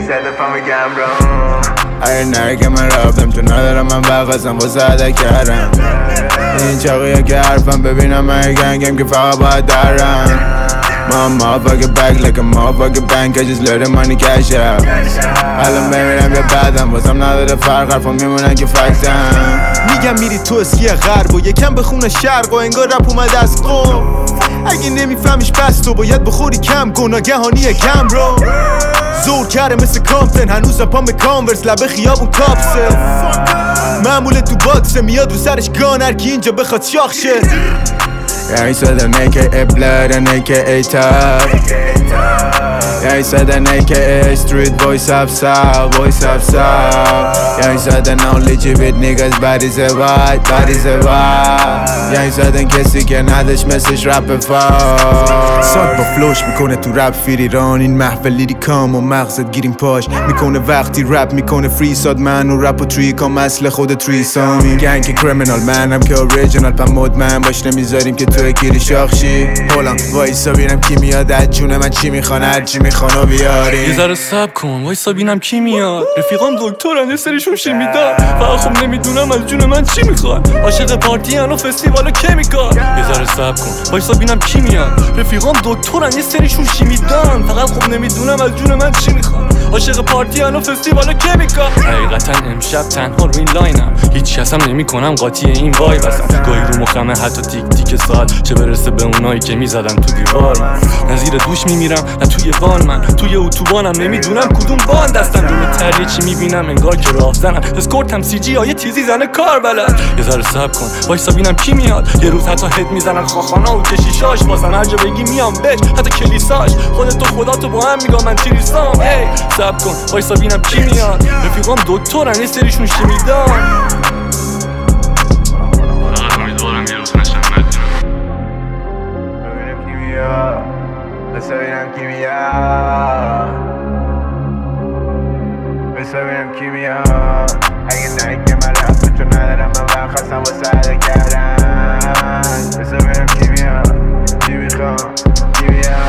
زده فهمیگم رو اگه نره که من رفتم تو ندارم من وقتم واسه عده کردم این چاقیه که حرفم ببینم من گنگم که فقط باید درم من motherfucker back like a motherfucker bank I just let the money cash out الان بمیرم یا بعدم واسم نداره فرق حرفم میمونن که فکتم میگم میری تو اسکی غرب و یکم بخونه شرق و انگار رپ اومد از قم اگه نمیفهمیش بس تو باید بخوری کم گناگهانی کم رو زور کرده مثل کامپتن هنوزم پام کانورس لبه خیابون کاپسه معموله تو باکسه میاد رو سرش گان هرکی اینجا بخواد شاخ شه Yeah, he said an AKA blood and AKA tough Yeah, he said an AKA street voice up south Yeah, he said an only with niggas bodies a white Yeah, he said an کسی که نداشت مثلش رپ ساد با فلوش میکنه تو رپ فیر ایران این محفل لیریکام و مغزت گیریم پاش میکنه وقتی رپ میکنه فری ساد من و رپ و تریکام اصل خود تریسامی گنگ کریمینال منم که اوریجینال پا مطمئن باش نمیذاریم که تو گیری شاخشی هولم وایسا بینم کی میاد از جون من چی میخوان هرچی میخوانو بیاری یه ذره صبر کن وایسا بینم کی میاد رفیقام دکترن یه سریشون شی میدن فقط خب نمیدونم از جون من چی میخوان عاشق پارتی ان و فستیوال کمیکال یه ذره صبر کن وایسا بینم کی میاد رفیقام دکترن یه سریشون شی میدن فقط خب نمیدونم از جون من چی میخوان عاشق پارتی ان و فستیوال کمیکال حقیقتا امشب تنها رو این لاینم هیچ کسم نمیکنم قاطی این وایب هستم گاهی رو مخمه حتی تیک تیک ساعت چه برسه به اونایی که میزدن تو دیوار من نزیر دوش میمیرم نه توی وان من توی اتوبانم نمیدونم کدوم بان دستم روی تریه چی میبینم انگار که راه زنم اسکورتم سی جی های تیزی زنه کار بلد یه ذره صبر کن وایسا بینم کی میاد یه روز حتی هد میزنن خاخانا و کشیشاش واسن هر جا بگی میام بهش حتی کلیساش خودت و خدا تو با هم میگم من تریسام هی صبر کن وایسا بینم کی میاد رفیقام دکترن یه سریشون شی میدن بسا بینم کی میاد بسا بینم کی میاد اگه نری که من رفتم چون ندارم من وقت خواستم واسه عده کردن بسا بینم کی میاد چی میخوام کی میاد